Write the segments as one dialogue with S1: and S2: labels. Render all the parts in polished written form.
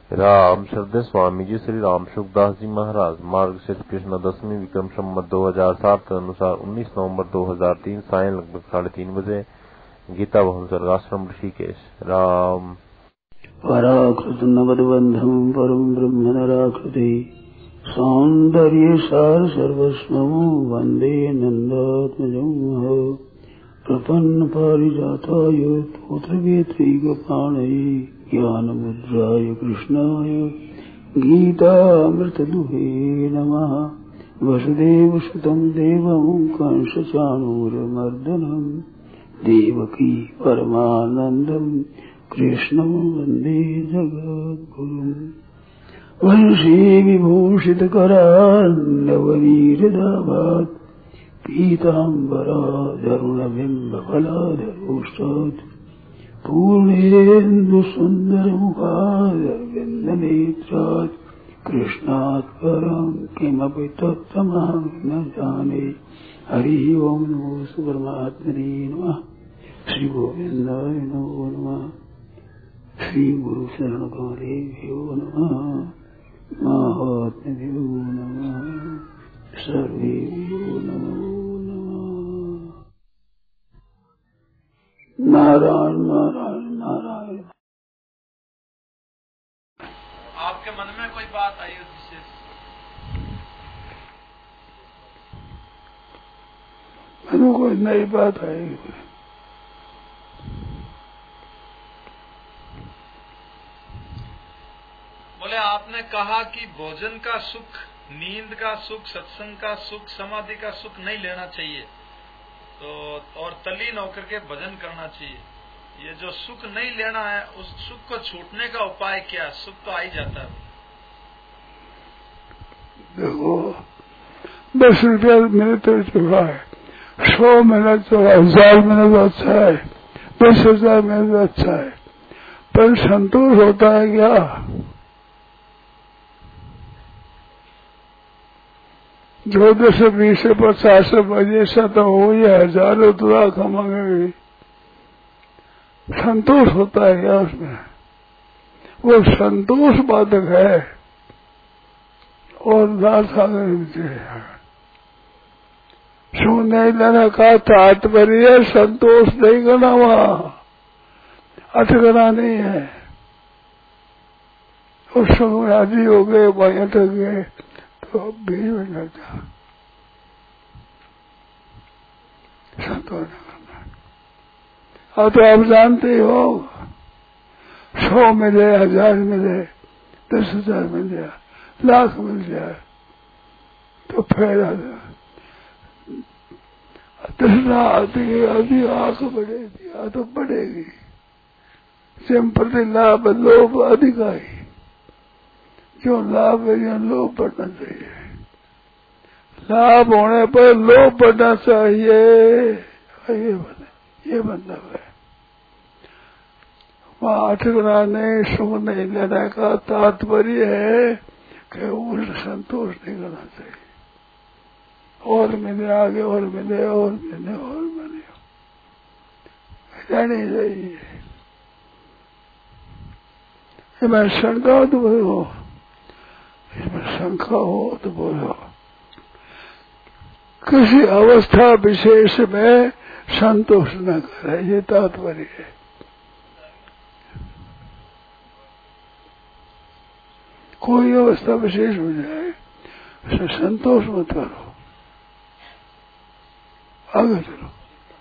S1: राम श्रद्धे स्वामी जी श्री राम सुखदास जी महाराज मार्ग शीर्ष कृष्ण दशमी विक्रम संवत 2007 के अनुसार 19 नवंबर 2003 सायं लगभग 3:30 बजे गीता भवन स्वर्गाश्रम ऋषिकेश। राम
S2: पराकृत नवद्बंधम परम ब्रह्म नराकृति सौंदर्य सार सर्वस्वं वंदे नंदात्मजं प्रपन्न पारिजाताय पुत्रवेत्रैकपाणये ज्ञानमुद्राय कृष्णाय गीतामृतदुहे नमः। वसुदेवसुतं देवं कंसचाणूरमर्दनं देवकी परमानन्दं कृष्णं वन्दे जगद्गुरुम्। वंशी विभूषितकरान्नवनीरदाभात् पीताम्बराधरुणबिम्बफलाधरोष्टात् पूर्णेन्दुसुन्दरमुखारविन्दनेत्रात् कृष्णात् परं किमपि तत्त्वमहं न जाने। हरि ओं नमो परमात्मने नमः। श्री गोविन्दाय नमो नमः। श्री गुरु शरण गौरेभ्यो नमः। महात्म्यो नमः। सर्वेभ्यो नमो नमः। नारायण नारायण नारायण।
S3: आपके मन में कोई बात आई हो विशेष?
S2: मैंने कोई नई बात आई।
S3: बोले आपने कहा कि भोजन का सुख, नींद का सुख, सत्संग का सुख, समाधि का सुख नहीं लेना चाहिए तो और तल्लीन होकर के भजन करना चाहिए। ये जो सुख नहीं लेना है उस सुख को छूटने का उपाय क्या है? सुख तो आ ही जाता है।
S2: देखो 10 रुपया मेरे तो चुका है, 100 महीना तो 1000 महीना तो अच्छा है, 10,000 महीना तो अच्छा है, पर संतोष होता है क्या? जो 10 20 50 ऐसा तो हो या हजारों तो लाख मांगेगी, संतोष होता है क्या उसमें? वो संतोष बाधक है और सुख नहीं लेना का तात्पर्य संतोष नहीं करना, वहां अटकना नहीं है। उस समय राजी हो गए, वहीं अटक गए तो बीच में जाता संतोष न करना। और तो आप जानते हो 100 मिले, 1000 मिले, 10,000 मिल जाए, लाख मिल जाए तो फिर तृष्णा आती है, आधी आंख बढ़ेगी, तो बढ़ेगी। सिम प्रति लाभ लोभ अधिकारी, जो लाभ है जो लोभ बढ़ना चाहिए। लाभ होने पर लोभ बढ़ना चाहिए, ये मतलब है। वहां अटकना नहीं, सुख नहीं लेने का तात्पर्य है कि उल्ट संतोष नहीं करना चाहिए। और मिले आगे, और मिले, और मिले, और मिले, रहनी चाहिए। इसमें शंका हो तो बोलो, इसमें शंका हो तो बोलो। किसी अवस्था विशेष में संतोष न करे, ये तात्पर्य है। कोई अवस्था विशेष हो जाए उसे संतोष मत करो, आगे चलो।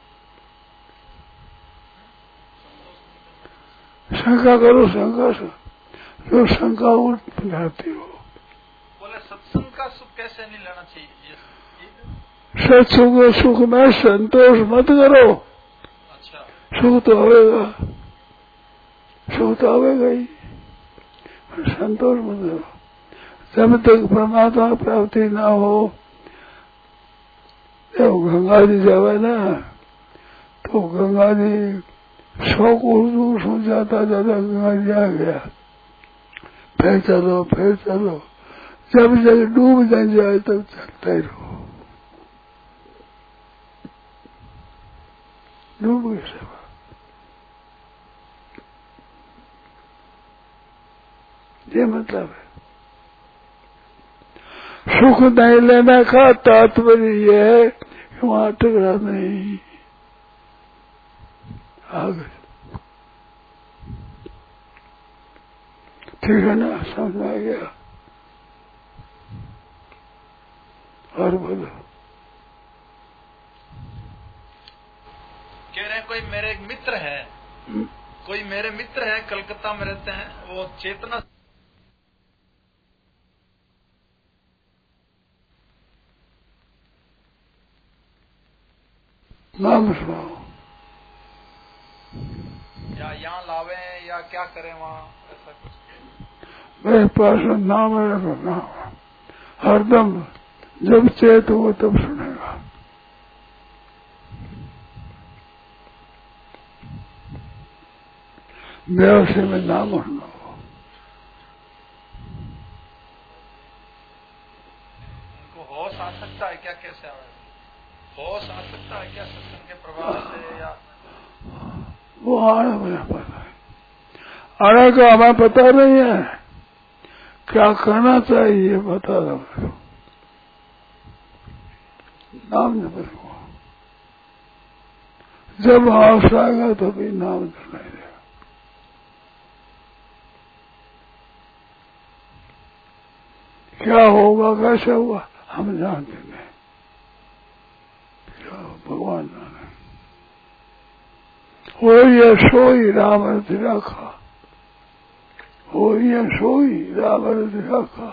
S2: शंका करो, शंका से जो शंका उठ जाती हो।
S3: बोले सत्संग का सुख कैसे नहीं लेना चाहिए?
S2: सत्संग सुख में संतोष मत करो।
S3: अच्छा,
S2: सुख तो आवेगा, सुख तो आवेगा ही, संतोष मत करो। जब तक परमात्मा प्राप्ति ना हो, जब गंगा जी जावे ना तो गंगा जी 100 कोस दूर हो जाता गंगा जी आ गया, फिर चलो, फिर चलो, जब जब डूब न जाए तब चलते रहो। डूब गए सब। ये मतलब है। सुख नहीं लेने का तात्पर्य ये है कि वहां टकरा नहीं। आगे ठीक है ना, समझ आ गया। और बोलो।
S3: कह रहे हैं कोई मेरे एक मित्र है, कोई मेरे मित्र है, कलकत्ता में रहते हैं, वो चेतना
S2: नाम सुनाओ।
S3: या यहाँ लावे या क्या करें वहाँ, ऐसा कुछ।
S2: मेरे पास नाम है तो नाम हरदम जब चेत हो तब सुनेगा। व्यासी में नाम सुनाओ।
S3: उनको होश आ सकता है क्या, कैसे आवे? होश आ सकता है क्या सत्संग के प्रभाव से, या
S2: वो आने मुझे पता है, आने का हमें पता नहीं है, क्या करना चाहिए ये बता दो मेरे को। नाम जब जब होश आएगा तो भी नाम सुनाई देगा। क्या होगा कैसे होगा हम जानते नहीं, क्या भगवान जाने। हो ये सोई राम रखा, हो ये सोई राम रखा।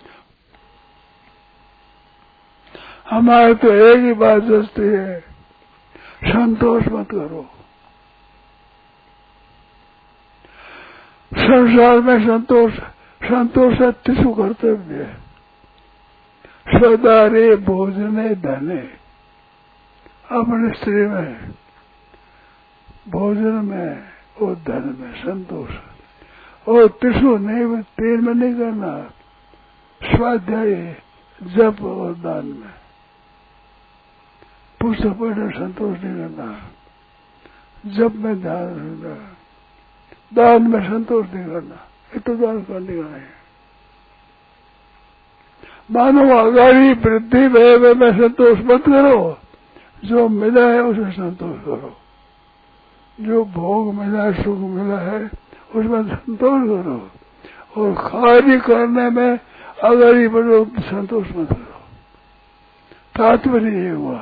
S2: हमारे तो एक ही बात सोचती है, संतोष मत करो। संसार में संतोष तिसु कर्तव्य है। सदारे भोजने धने, अपने स्त्री में, भोजन में और धन में संतोष। और तिसु नहीं, तेल में नहीं करना, स्वाध्याय जप और दान में। पुस्तक पढ़ने संतोष नहीं करना, जप में ध्यान रखना, दान में संतोष नहीं करना। ये तो दान करने का है। मानव आगामी वृद्धि में संतोष मत करो, जो मिला है उसे संतोष करो। जो भोग मिला है, सुख मिला है, उसमें संतोष करो। और कार्य करने में अगर ही बढ़ो संतोष मत करो। तात्पर्य ये हुआ,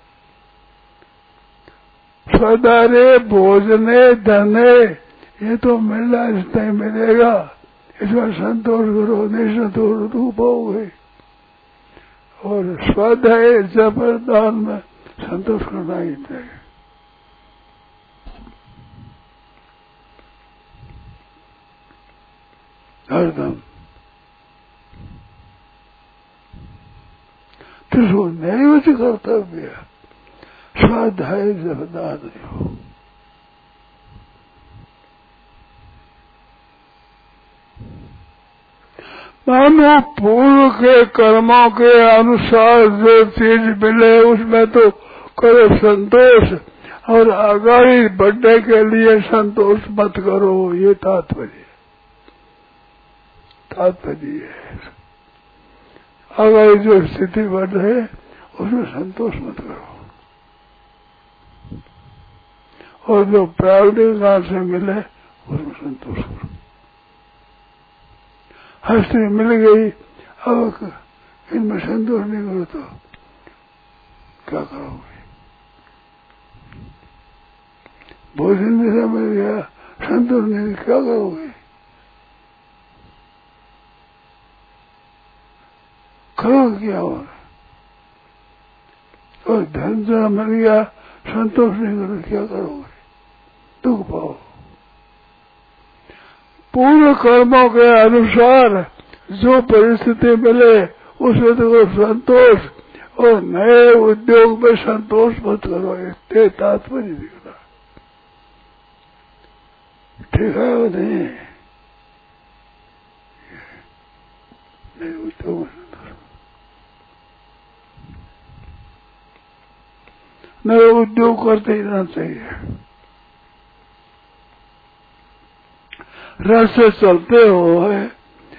S2: सदारे भोजने धने, ये तो मिलना जितना ही मिलेगा, इसमें संतोष करो, नहीं संतोष तो पाओगे। और स्वाध्याय जप दान में संतोष करना ही चाहिए। हरदम तो नहीं कर्तव्य, स्वाध्याय जप दान हो। मानो पूर्व के कर्मों के अनुसार जो चीज मिले उसमें तो करो संतोष, और आगामी बढ़ने के लिए संतोष मत करो। ये तात्पर्य है। आगामी जो स्थिति बढ़ रहे उसमें संतोष मत करो। और जो प्रारंभिक काल से मिले उसमें संतोष करो। हस्ती मिल गई, अब इनमें संतोष नहीं करो तो क्या करोगे? भोजन जैसा मिल गया, संतोष नहीं, क्या करोगे? करो क्या? और धन जरा मिल गया, संतोष नहीं करो, क्या करोगे? दुख पाओ। पूर्ण कर्मों के अनुसार जो परिस्थिति मिले उसमें तो संतोष, और नए उद्योग में संतोष मत करो। इससे तात्पर्य दिखना ठीक है वो नहीं? नए उद्योग में संतोष, नए उद्योग करते ही रहना चाहिए। रास्ते चलते हो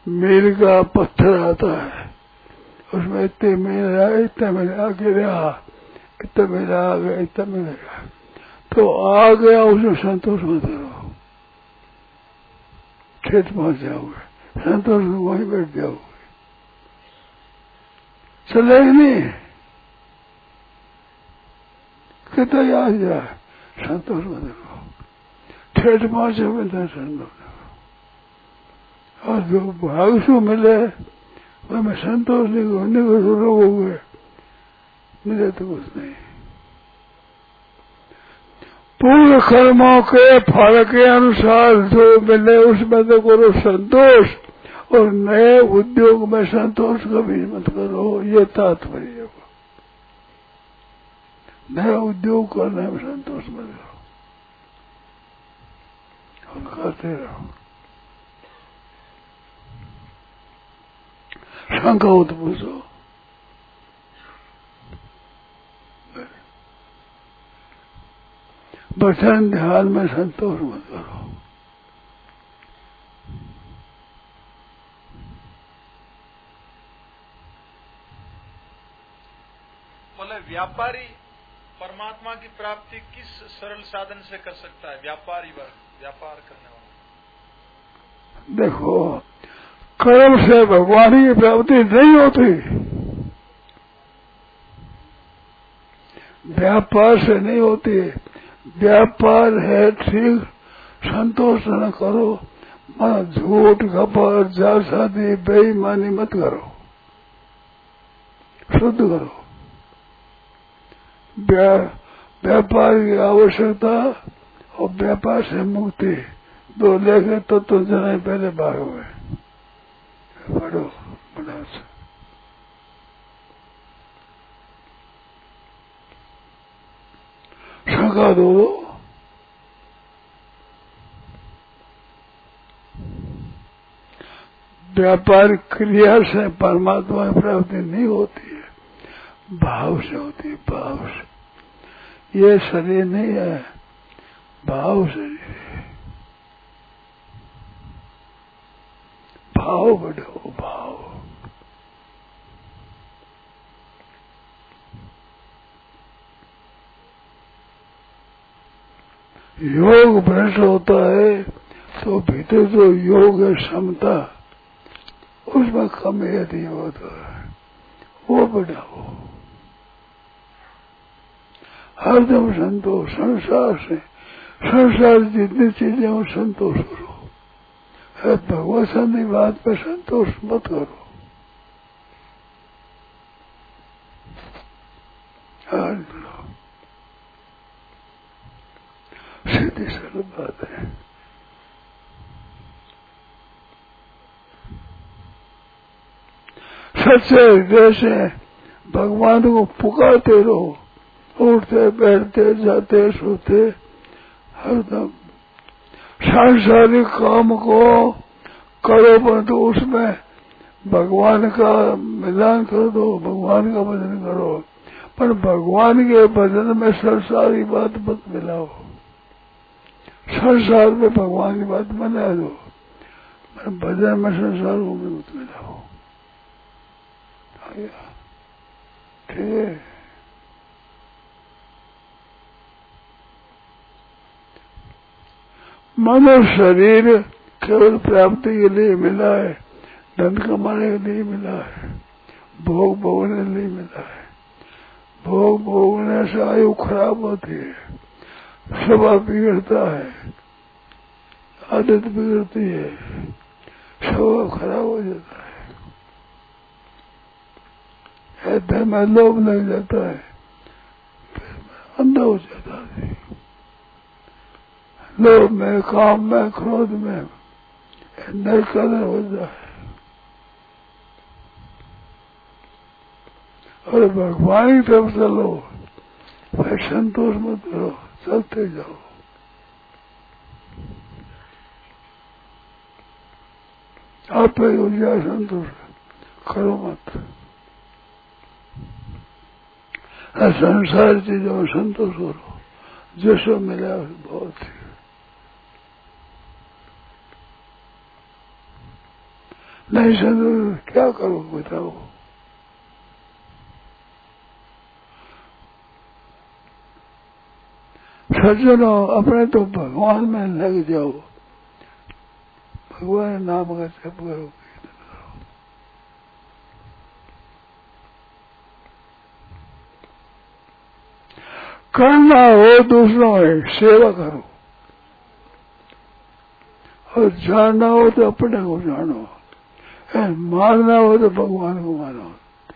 S2: मील का पत्थर आता है, उसमें इतने मील आगे रहा, इतना मील आ गया, इतना मील गया, तो आ गया, उसमें संतोष मत करो, खेत पहुंच जाओगे, संतोष में वहीं बैठ जाओगे, चलेगा नहीं, कितना याद जाए, संतोष मत करो, ठेठ पहुंचोगे दर्शन करो, और जो भाग से मिले मैं संतोष नहीं होने को रोगोगे, मिले तो कुछ नहीं। पूर्ण कर्मों के फल के अनुसार जो मिले उसमें तो करो संतोष, और नए उद्योग में संतोष कभी मत करो, ये तात्पर्य। नया उद्योग करने में संतोष मत करो और करते रहो। शंका हो तो पूछो। बचन ध्यान में संतोष मत करो।
S3: बोले व्यापारी परमात्मा की प्राप्ति किस सरल साधन से कर सकता है? व्यापारी वर्ग, व्यापार करने वाला।
S2: देखो, कर्म से भगवान की प्राप्ति नहीं होती, व्यापार से नहीं होती। व्यापार है ठीक, संतोष न करो, मन झूठ घपट जालसाजी बेईमानी मत करो, शुद्ध करो। व्यापार की आवश्यकता और व्यापार से मुक्ति दो लेके तो जनाए पहले बाहर हुए पढ़ो बड़ा से। शंका दो, व्यापार क्रिया से परमात्मा की प्राप्ति नहीं होती है, भाव से होती है, भाव से। ये शरीर नहीं है, भाव शरीर है। भाव बढ़ो, भाव। योग भ्रष्ट होता है तो भीतर जो योग है क्षमता, उसमें कम यदि होता है, वो बढ़ाओ। हरदम संतोष, संसार से, संसार जितनी चीजें वो संतोष करो, भगवत बात पर संतोष मत करो। सीधी सरल बात है। सच्चे हृदय से भगवान को पुकारते रहो, उठते बैठते जाते सोते, हरदम सांसारिक काम को करो, परंतु उसमें भगवान का मिलान कर दो, भगवान का भजन करो। पर भगवान के भजन में संसारी बात मत मिलाओ, संसार में भगवान की बात मिला दो, भजन में संसार में मत मिलाओ। ठीक है। मनुष्य शरीर केवल प्राप्ति के लिए मिला है, धन कमाने के लिए मिला है, भोग भोगने के लिए मिला है। भोग भोगने से आयु खराब होती है, स्वभाव बिगड़ता है, आदत बिगड़ती है, स्वभाव खराब हो जाता है, धन में लोभ लग जाता है, फिर अंधा हो जाता है। लोभ में, काम में, क्रोध में नरकदर हो जाए। और भगवान की तरफ चलो, भाई संतोष मत करो, चलते जाओ। आप हो जाए संतोष, करो मत। संसार चीजों में संतोष करो, जैसा मिला बहुत ही। नहीं संतोष क्या करो बताओ। सज्जनों अपने तो भगवान में लग जाओ, भगवान नाम का जप करो, करना हो दूसरों में सेवा करो, और जानना हो तो अपने को जानो, मानना हो तो भगवान को मानो।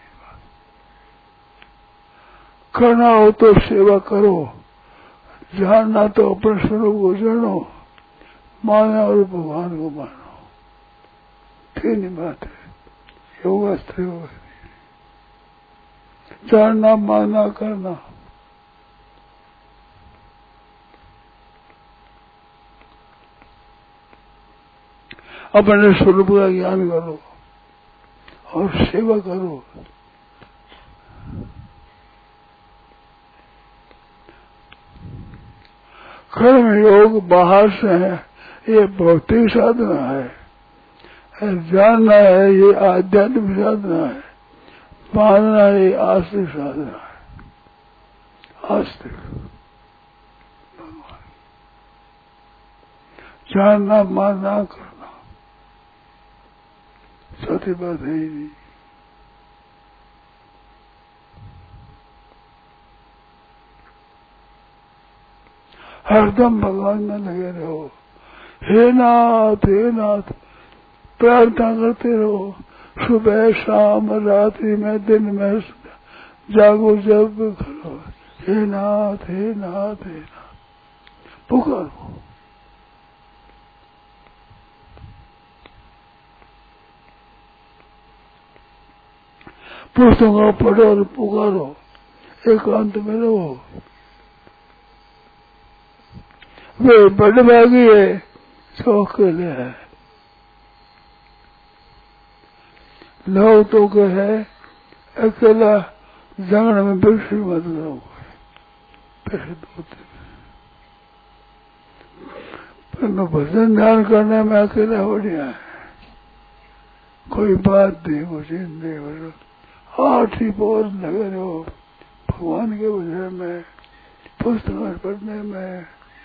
S2: करना हो तो सेवा करो, जानना तो अपने स्वरूप को जानो, मानना हो तो भगवान को मानो। तीन ही बात है योगास्त्र योग, जानना मानना करना। अपने स्वरूप का ज्ञान करो और सेवा करो। कर्म योग बाहर से है, ये भौतिक साधना है, जानना है ये आध्यात्मिक साधना है, मानना ये आस्तिक साधना है। आस्तिक भगवान, जानना मानना करना, चौथी बात है ही नहीं। हरदम भगवान में लगे रहो, हे नाथ प्रार्थना करते रहो, सुबह शाम रात्रि में दिन में जागो जब करो, हे नाथ हे नाथ हे नाथ पुकारो। पुस्तकों पढ़ो और पुकारो, एकांत में रहो। वे बड़े भागी है जो अकेले है, लोग तो कहे अकेला जंगल में वृक्ष मत लोग पर भजन ध्यान करने में अकेला बढ़िया है। कोई बात नहीं, कुछ नहीं, आठ ही बहुत लगे रहो भगवान के विषय में, पुस्तक पढ़ने में,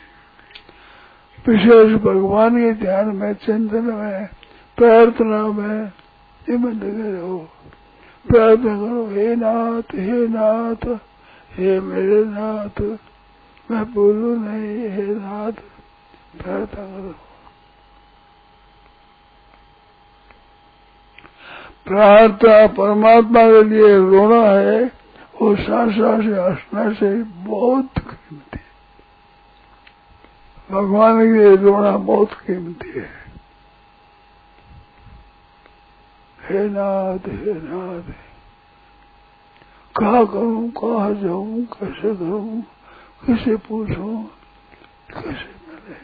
S2: विशेष भगवान के ध्यान में, चिंतन में, प्रार्थना में, इनमें लगे रहो। प्रार्थना करो, हे नाथ हे मेरे नाथ, मैं बोलू नहीं, हे नाथ प्रार्थना करो। प्रार्थना परमात्मा के लिए रोना है, और शास्त्रा से हंसना से बहुत कीमती है। भगवान के लिए रोना बहुत कीमती है। हे नाथ कहाँ करूं, कहाँ जाऊं, कैसे करूं, किसे पूछूं, कैसे मिले।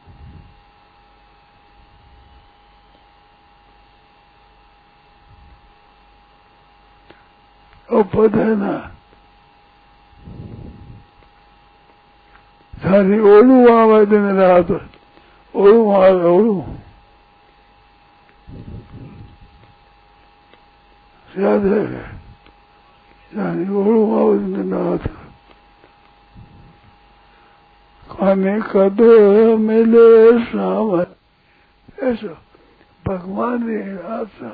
S2: और पद है ना, सारी ओलू आवे दिन रात, ओलू आवे ओलू, याद है, सारी ओलू आवे दिन रात, खाने का दो मिले सावन, ऐसा भगवान ने आशा।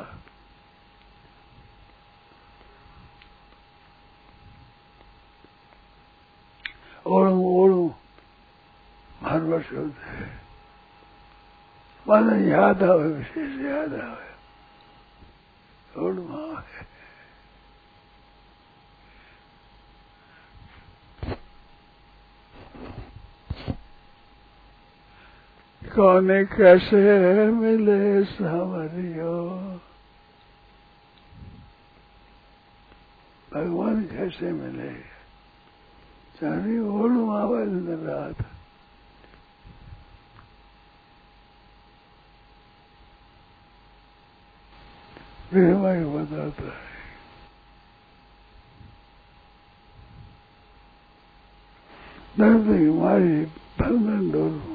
S2: ओलू हर वर्ष होता है, माना याद आवे, विशेष याद आवे, ओलू आवे। कौने कैसे मिले सावरियो, भगवान कैसे मिले, चाहे ओलू आवे दिन रात। भाई बताता है, दर्द हमारी भर में डोलू,